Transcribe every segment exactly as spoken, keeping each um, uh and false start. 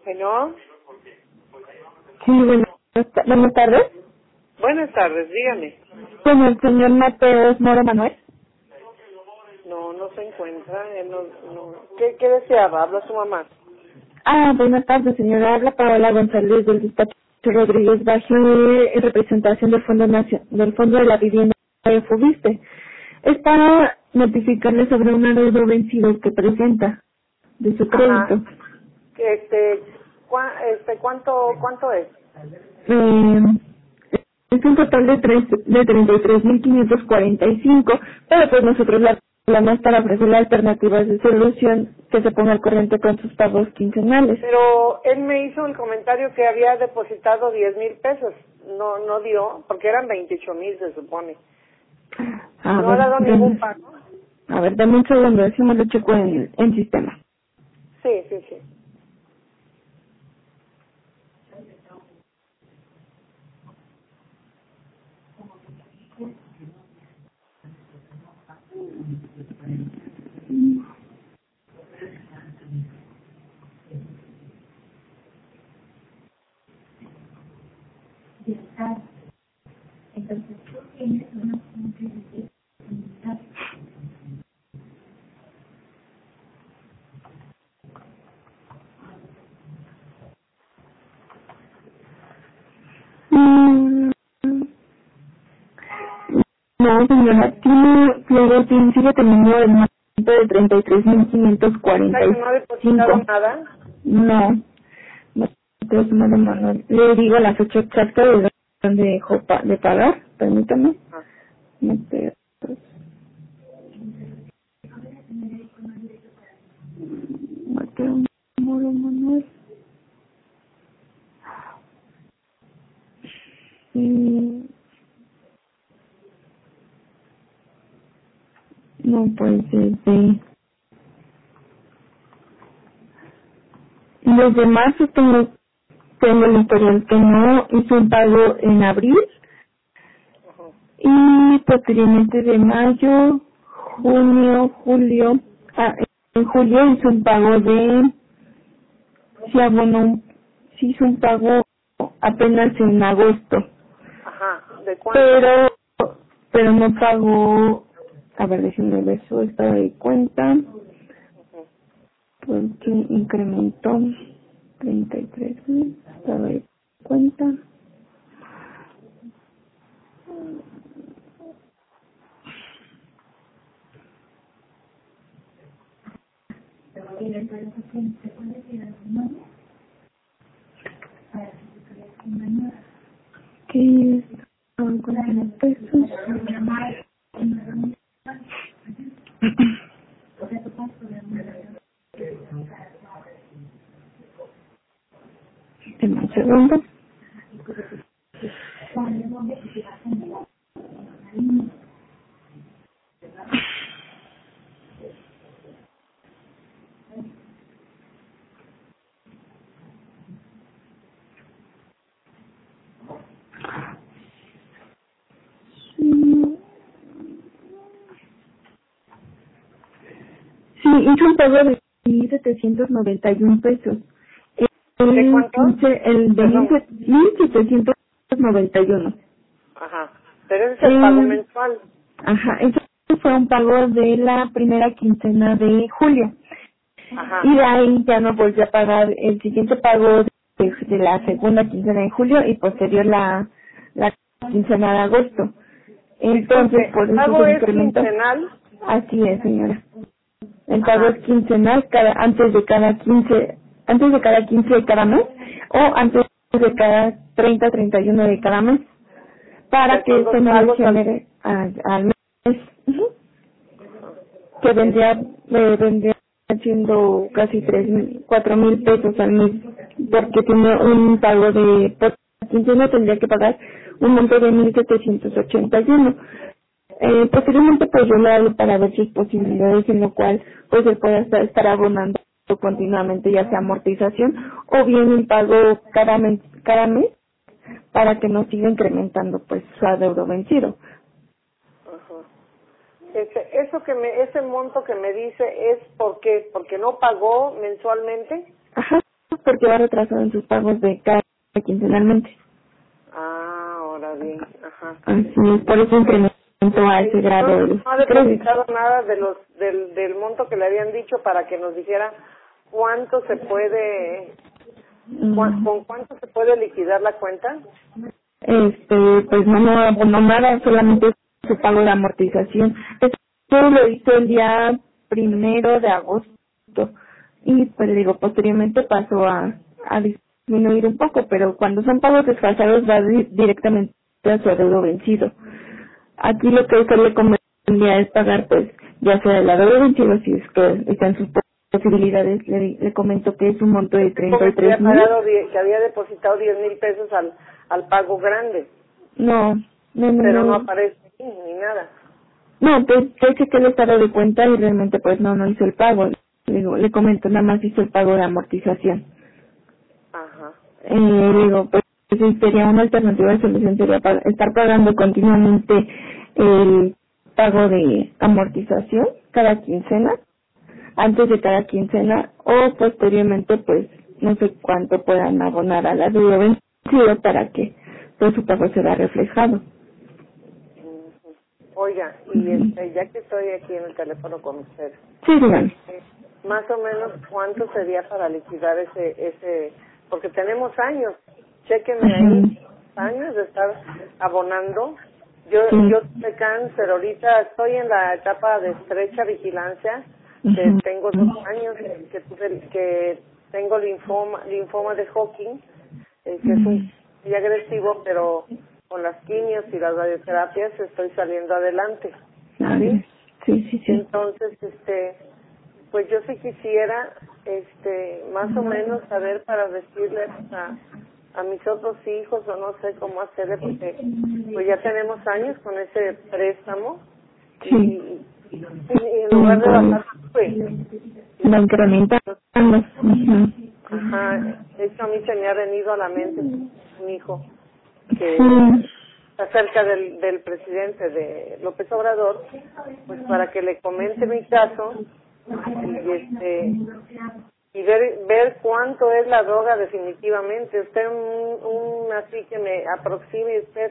Bueno, Sí, buenas, buenas tardes. buenas tardes, dígame. Con el señor Mateos Moro Manuel. No, no se encuentra, él no, no. ¿Qué, qué deseaba? Habla su mamá. Ah, buenas tardes, señora. Habla Paola González del despacho Rodríguez Baje en representación del Fondo Nacio- del Fondo de la Vivienda de Fubiste. Es para notificarle sobre un adeudo vencido que presenta de su Ajá. crédito. Que, Este, cua- este, ¿cuánto, cuánto es? Eh, es un total de, tres, de treinta y tres mil quinientos cuarenta y cinco, pero pues nosotros la hablamos para ofrecerle alternativas de solución que se ponga al corriente con sus pagos quincenales. Pero él me hizo el comentario que había depositado diez mil pesos. No, no dio, porque eran veintiocho mil se supone. A No ha ver, dado ningún den- pago. a ver, dame un segundo, decimos lo checo en, en sistema. Sí, sí, sí. Mm, No, señora, tiene, luego tiene, sigue teniendo el monto de treinta y tres mil quinientos O cuarenta sea que y no ha depositado cinco. nada. No, no, entonces, no, no, no, le digo la fecha exacta de donde dejó pa- de pagar, permítame. Ah, Mateos, Mateo Moro Manuel. Mm, No, pues desde, desde marzo tengo, tengo el historial que no hizo un pago en abril ajá. y posteriormente de mayo, junio, julio, ah, en julio hizo un pago de, sí abonó, un- sí hizo un pago apenas en agosto, Ajá. ¿De cuánto? pero, pero no pagó, a ver, déjenme ver su estado de cuenta, Ujú. porque incrementó treinta y tres mil, estado de cuenta. Que estaban con cien pesos. En un segundo. Sí, sí, hizo un pago de mil setecientos noventa y uno pesos. ¿De El cuánto? quince, el de Perdón. mil setecientos noventa y uno. Ajá. Pero ese es el pago Eh, mensual. ajá, eso fue un pago de la primera quincena de julio. Y Ajá. de ahí ya no volvió a pagar el siguiente pago de, de la segunda quincena de julio y posterior la, la quincena de agosto. Entonces, Disculpe, por ¿el eso se pago es incrementó. quincenal? Así es, señora. El pago es Ajá. quincenal cada, antes de cada quince, antes de cada quince de cada mes o antes de cada treinta, treinta y uno de cada mes O para sea, que son dos esto no le pagos al mes. genere al, al mes. Ujú. Ajá. Que Es, vendría, eh, vendría siendo casi tres mil, cuatro mil pesos al mes, porque tiene un pago de, por quincena tendría que pagar un monto de mil setecientos ochenta y uno. Eh, posteriormente pues yo le hablo para ver sus posibilidades en lo cual pues él pueda estar, estar abonando continuamente, ya sea amortización o bien el pago cada mes, cada mes para que no siga incrementando pues su adeudo vencido. ajá. Ese, eso que me, ese monto que me dice es porque, porque no pagó mensualmente. Ajá, porque lleva retrasado en sus pagos de cada quincenalmente. Ah, ahora bien, ajá. Así es, por eso incrementó a ese grado No, el no ha depositado nada de los del, del monto que le habían dicho para que nos dijera cuánto se puede, cu- con cuánto se puede liquidar la cuenta. Este, pues no, no abonó nada, solamente su pago de amortización. Eso lo hizo el día primero de agosto y pues le digo, posteriormente pasó a, a disminuir un poco, pero cuando son pagos desfasados va di- directamente a su adeudo vencido. Aquí lo que usted le convendría es pagar, pues, ya sea el adeudo vencido, si es que están sus posibilidades. Le, le comento que es un monto de treinta y tres Había mil. pagado, die- que había depositado diez mil pesos al, al pago grande, No, no, no, pero no no. aparece aquí ni nada. No, pues yo chequé el estado de cuenta y realmente pues no, no hizo el pago. Le, digo, le comento, nada más hizo el pago de amortización. Ajá. Eh, le digo, pues sí, sería una alternativa de solución, sería pa- estar pagando continuamente el pago de amortización cada quincena, antes de cada quincena, o posteriormente pues no sé cuánto puedan abonar a la deuda vencida para que pues su pago se vea reflejado. Ujú. Oiga, y este, ya que estoy aquí en el teléfono con usted, Sí, dígame. eh, más o menos cuánto sería para liquidar ese, ese, porque tenemos años, chéquenme ahí, años de estar abonando. Yo, Sí. yo tuve cáncer, ahorita estoy en la etapa de estrecha vigilancia, que Ujú. tengo dos años que tuve, que tengo linfoma, linfoma de Hodgkin, eh, que es un muy agresivo, pero con las quimios y las radioterapias estoy saliendo adelante, ¿sí? Sí, sí, sí. Entonces, este, pues yo sí quisiera, este, más o menos saber para decirles a, a mis otros hijos, o no sé cómo hacerle, porque pues ya tenemos años con ese préstamo, y, Sí. y, y en lugar de bajar, pues, Va incrementando. Ujú. ajá, eso a mí se me ha venido a la mente, un hijo que Sí. está cerca del, del presidente de López Obrador, pues para que le comente mi caso y este y ver ver cuánto es la droga definitivamente. Usted un, un así que me aproxime usted.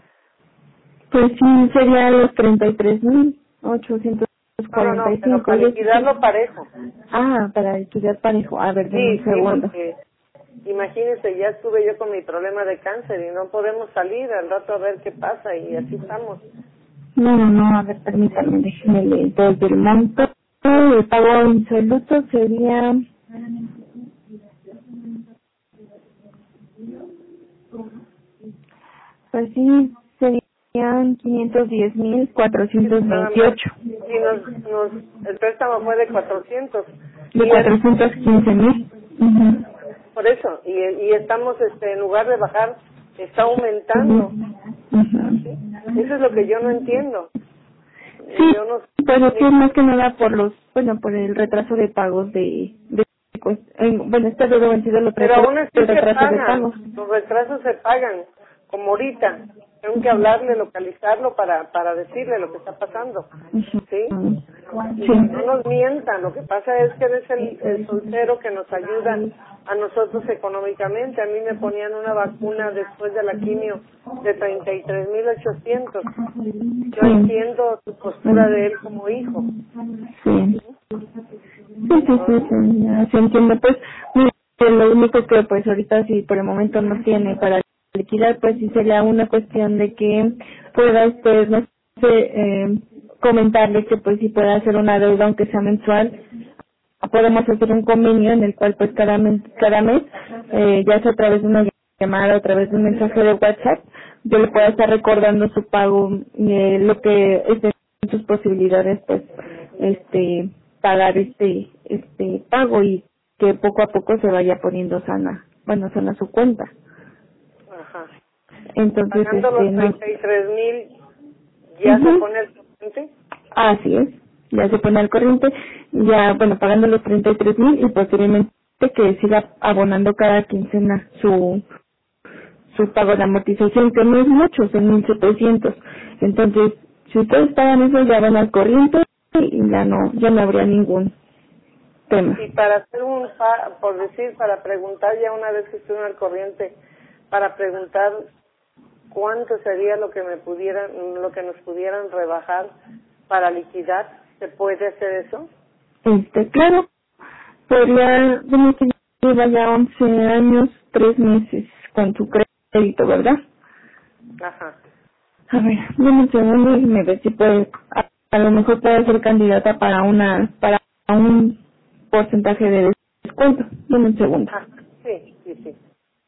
Pues sí, sería los treinta y tres mil ochocientos No, no, cuarenta no, y pero cinco. para liquidarlo parejo. Ah, para estudiar parejo. A ver, denme Sí, un sí, segundo. porque imagínese, ya estuve yo con mi problema de cáncer y no podemos salir al rato a ver qué pasa y así estamos. No, no, no, a ver, permítame, déjeme leer. Desde el monto, el pago insoluto sería... Pues sí, serían quinientos diez mil cuatrocientos Nada más. veintiocho. Y nos, nos, el préstamo fue de cuatrocientos. De Y es cuatrocientos quince mil. Ujú. por eso, y, y estamos, este, en lugar de bajar, está aumentando. Ujú. Eso es lo que yo no entiendo. Sí, Yo no pues es que sé. más que nada por los, bueno, por el retraso de pagos de, de pues, en- bueno, este dedo vencido lo Pero trae aún así el se retraso de pagan, pagos. los retrasos se pagan, como ahorita. Tengo que hablarle, localizarlo para para decirle lo que está pasando, Ujú. ¿sí? Y Sí. no nos mientan, lo que pasa es que eres el, el soltero que nos ayuda a nosotros económicamente. A mí me ponían una vacuna después de la quimio de treinta y tres mil ochocientos. Yo Sí. entiendo su postura de él como hijo. Sí. Sí, sí, sí, sí, ya se entiende. Pues, mire, lo único que pues ahorita sí por el momento no tiene para liquidar, pues sí sería una cuestión de que pueda usted, no sé, eh, comentarle que pues si puede hacer una deuda aunque sea mensual. Podemos hacer un convenio en el cual pues cada mes, cada mes eh, ya sea a través de una llamada o a través de un mensaje de WhatsApp, yo le pueda estar recordando su pago, eh, lo que esté en sus posibilidades, pues, este, pagar este, este pago y que poco a poco se vaya poniendo sana, bueno, sana su cuenta. Ajá. Entonces, Pagando este, los no. treinta y tres mil, ¿ya se Ujú. pone el corriente? Así es, ya se pone al corriente, ya, bueno, pagando los treinta y tres mil y posteriormente que siga abonando cada quincena su su pago de amortización, que no es mucho, son mil setecientos. Entonces, si ustedes pagan eso, ya van al corriente y ya no, ya no habría ningún, tema. Y para hacer un, pa- por decir, para preguntar ya una vez que estuve al corriente, para preguntar cuánto sería lo que me pudieran, lo que nos pudieran rebajar para liquidar, ¿se puede hacer eso? Este, claro, podría, bueno, que lleva ya once años, tres meses con su crédito, ¿verdad? Ajá. A ver, dame un segundo y me ve si puede, a, a lo mejor puede ser candidata para una, para un porcentaje de descuento. Dame un segundo. Ah, sí, sí, sí.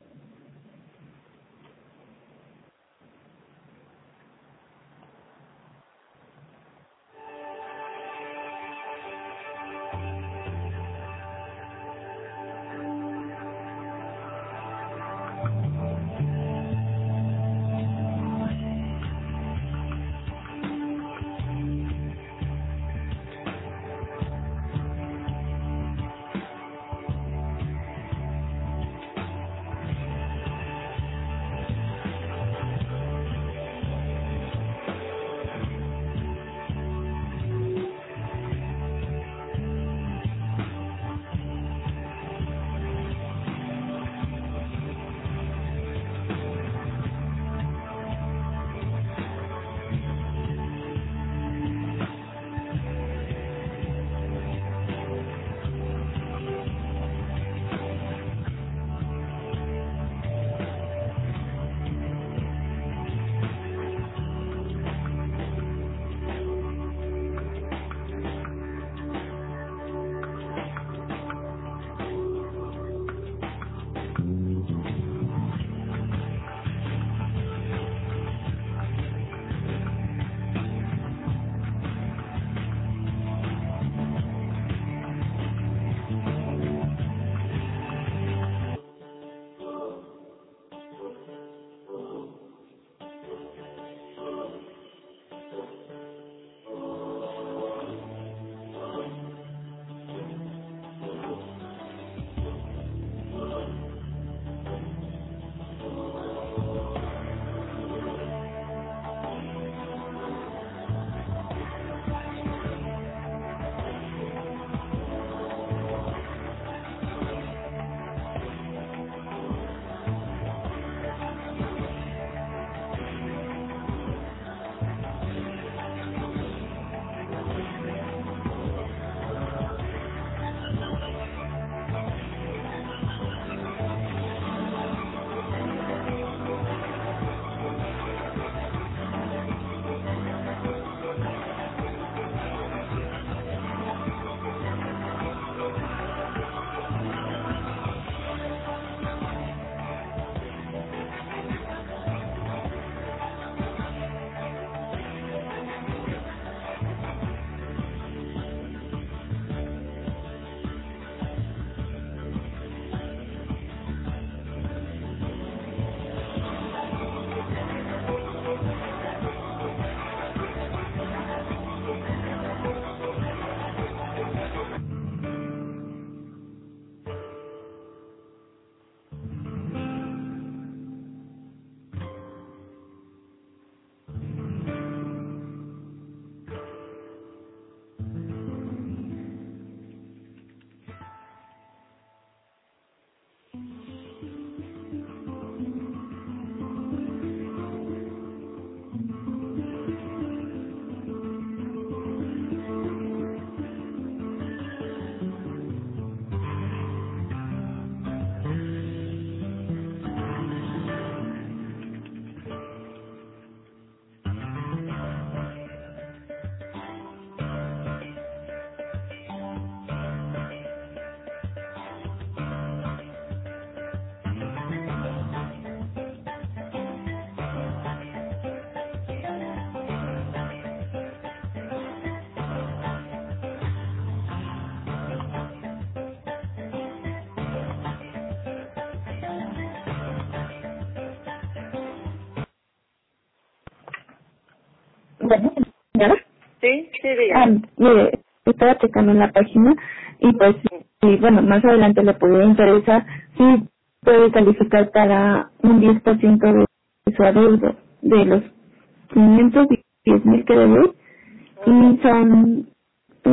Bueno, ¿ya? Sí, sí, Ah, dígame. mire, estaba checando en la página y pues, y bueno, más adelante le pudiera interesar si puede calificar para un diez por ciento de su adeudo de los quinientos diez mil que debe y son, pues,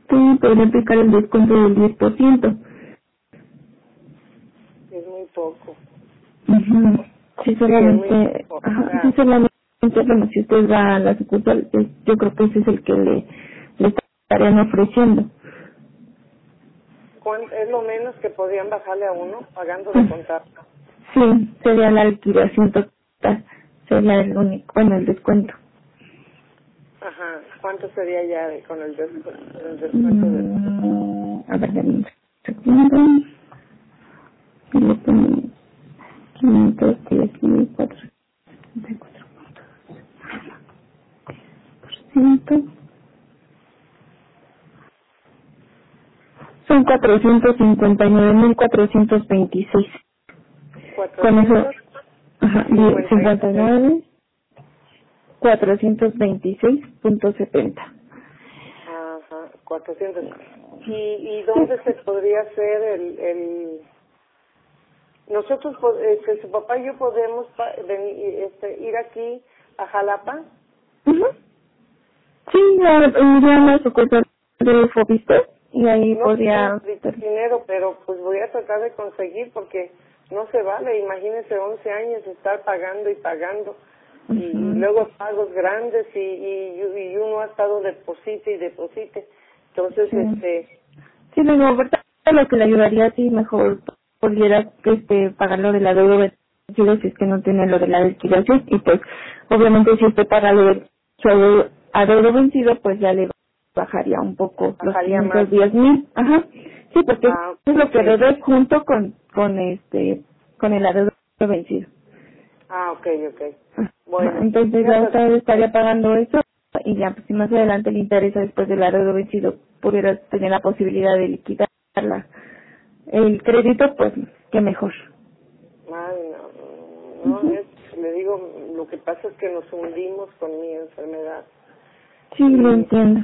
Sí, podría aplicar el descuento del diez por ciento. Es muy poco. Uh-huh. Sí, solamente, Sí, ajá, sí, solamente, bueno, si usted va a la sucursal, pues, yo creo que ese es el que le, le estarían ofreciendo. ¿Cuánto es lo menos que podrían bajarle a uno pagando de contar? Sí, sería la liquidación total, sería el único, bueno, el descuento. Ajá, ¿cuánto sería ya de, con el descuento, el descuento de... Mm, a ver, dame un segundo. Y le ponemos quinientos diez mil cuatrocientos setenta y cuatro por ciento. Son cuatrocientos cincuenta y nueve mil cuatrocientos veintiséis. Con eso, ajá, cincuenta y nueve cuatrocientos veintiséis punto setenta. Ajá, cuatrocientos. ¿Y, y dónde se podría hacer el... el... Nosotros, po- este, su papá y yo podemos pa- venir, este, ir aquí a Jalapa? Uh-huh. Sí, ya iría a la sucursal de Fobiste y ahí No podría... tengo dinero, pero pues voy a tratar de conseguir porque no se vale. Imagínese once años estar pagando y pagando. Uh-huh. Y luego pagos grandes y, y, y uno ha estado deposite y deposite. Entonces, Sí. este... Sí, luego, ¿verdad? Lo que le ayudaría si mejor pudiera este, pagar lo de la deuda vencido si es que no tiene lo de la liquidación y pues obviamente si usted paga lo de su adeudo adeudo vencido pues ya le bajaría un poco Bajaría los más. quinientos diez mil. Ajá. Sí, porque Ah, es lo que ok. debe junto con con este con el adeudo vencido. Ah, ok, ok. Ajá. Bueno, Entonces ya fíjate, usted estaría pagando eso y ya pues, si más adelante le interesa después del adeudo vencido pudiera tener la posibilidad de liquidarla el crédito, pues qué mejor. ay, no, no, Uh-huh. es, le digo, lo que pasa es que nos hundimos con mi enfermedad. Sí, lo Y, entiendo.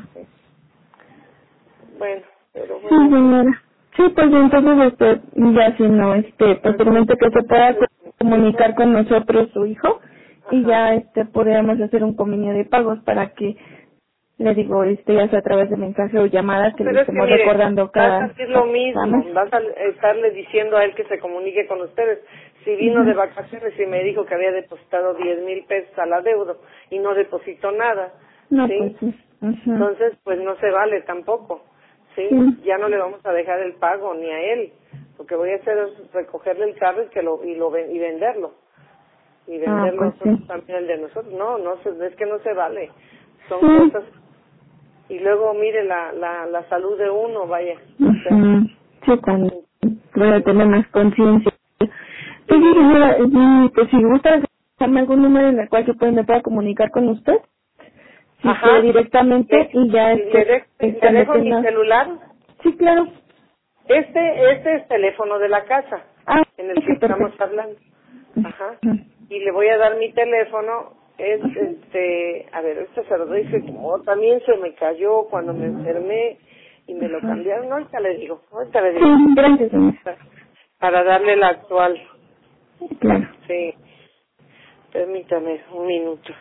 bueno, pero Sí, bueno. señora. Sí, pues entonces, este, ya si no, este, posteriormente que se pueda comunicar con nosotros su hijo y Ajá. ya, este, podríamos hacer un convenio de pagos para que, le digo, este, ya sea a través de mensaje o llamada que le Pero es que estemos mire, recordando va a cada, salir lo cada mismo, mes. vas a estarle diciendo a él que se comunique con ustedes. Si vino de Uh-huh. vacaciones y me dijo que había depositado diez mil pesos a la deuda y no depositó nada, No, pues ¿sí? sí. Uh-huh. Entonces, pues no se vale tampoco, ¿sí? Sí. Ya no le vamos a dejar el pago ni a él. Lo que voy a hacer es recogerle el carro y, que lo, y, lo, ven- y venderlo. Y Ah, venderlo pues nosotros sí. también el de nosotros. No, no se- es que no se vale. Son Sí. cosas. Y luego mire la, la, la salud de uno, vaya. O sea, Ujú. Sí, cuando voy a tener más conciencia. Pues sí, sí, señora, y, pues si gusta dejarme algún número en el cual yo pueda- me pueda comunicar con usted, si quiere ajá. directamente Le, y ya le, este, de- eh, le cuando dejo mi tenga... celular. Sí, claro. Este, este es teléfono de la casa Ah, en el que sí, estamos perfecto. hablando. Ajá. Ujú. Y le voy a dar mi teléfono. Es, Ujú. este, a ver, este se lo doy, que como también se me cayó cuando me enfermé y me lo Ajá. cambiaron. No, ahorita le digo, ahorita le Sí, digo. gracias, señora. Para darle la actual. Claro. Sí. Permítame un minuto.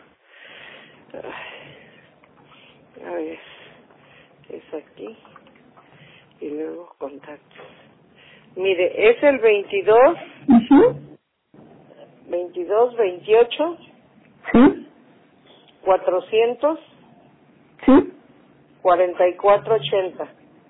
Ay, a ver, es aquí y luego contactos. Mire, es el veintidós, Ujú. veintidós, veintiocho, Sí, cuatrocientos, sí. cuarenta y cuatro, ochenta.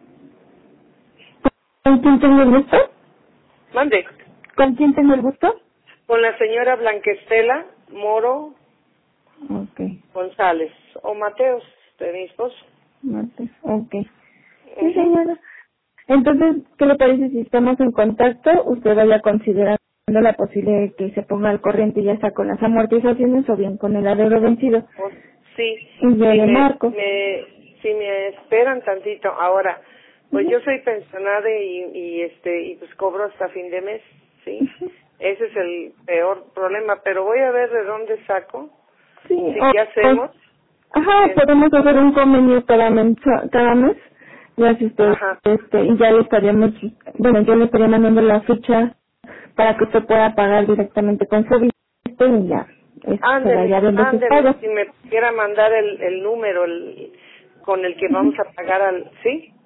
¿Con quién tengo el gusto? Mande, ¿Con quién tengo el gusto? con la señora Blanquestela Moro Ok. González o Mateos, de mi esposo. Martes. Ok. Sí, Ujú. señora. Entonces, ¿qué le parece si estamos en contacto? Usted vaya considerando la posibilidad de que se ponga al corriente ya sea con las amortizaciones o bien con el adeudo vencido. Pues, sí, Y yo si le me, marco. me, si me esperan tantito. Ahora, pues Ujú. yo soy pensionada y, y este y pues cobro hasta fin de mes, ¿sí? Ujú. Ese es el peor problema, pero voy a ver de dónde saco. Sí, Sí, o, ¿qué hacemos? o- ajá, En- podemos hacer un convenio cada, mensa- cada mes. Ya si usted, Ajá. este, y ya le estaríamos, bueno, yo le estaría mandando la ficha para que usted pueda pagar directamente con su vista y ya, este, se Ándele, vaya viendo sus ándele, pagos. si me quiera mandar el, el número el, con el que vamos a pagar al, ¿sí?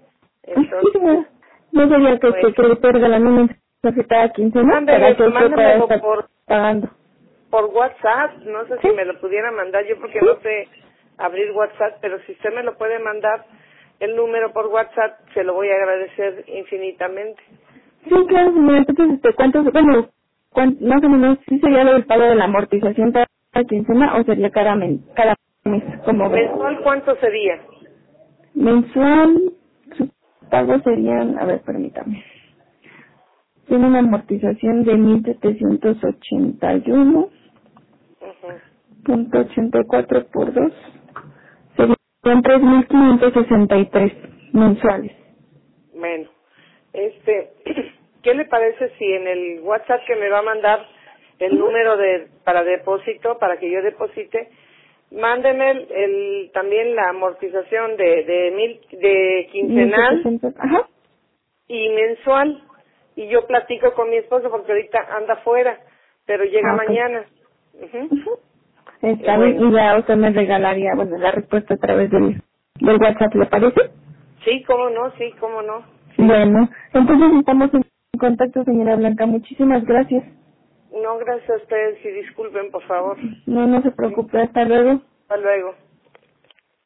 Entonces, no sería que, pues, que, que le esté regalando un mensaje cada quincena mándeme, para que usted pueda mándemelo estar por, pagando. por WhatsApp. No sé ¿Sí? si me lo pudiera mandar yo porque ¿Sí? no sé abrir WhatsApp, pero si usted me lo puede mandar el número por WhatsApp, se lo voy a agradecer infinitamente. Sí, claro, señora. Entonces, este, ¿cuántos, bueno, cuán, más o menos, sí sería lo del pago de la amortización cada quincena o sería cada mes, cada mes, como ves? ¿Mensual cuánto sería? Mensual, sus pagos serían, a ver, permítame. Tiene una amortización de mil setecientos ochenta y uno Ujú. punto ochenta y cuatro por dos. Serían tres mil quinientos sesenta y tres mensuales. Bueno, este, ¿qué le parece si en el WhatsApp que me va a mandar el Ujú. número de para depósito, para que yo deposite, mándeme el, el- también la amortización de de mil de mil quincenal setecientos, ajá. y mensual, y yo platico con mi esposo porque ahorita anda fuera, pero llega Ah, ok. mañana. Ujú. Ujú. Y Está bien, bueno, y ya usted me regalaría, bueno, la respuesta a través del, del WhatsApp, ¿le parece? sí, cómo no, sí, cómo no, sí. Bueno, entonces estamos en contacto, señora Blanca. Muchísimas gracias. No, gracias a ustedes y disculpen, por favor. No, no se Sí. preocupe. Hasta luego. Hasta luego.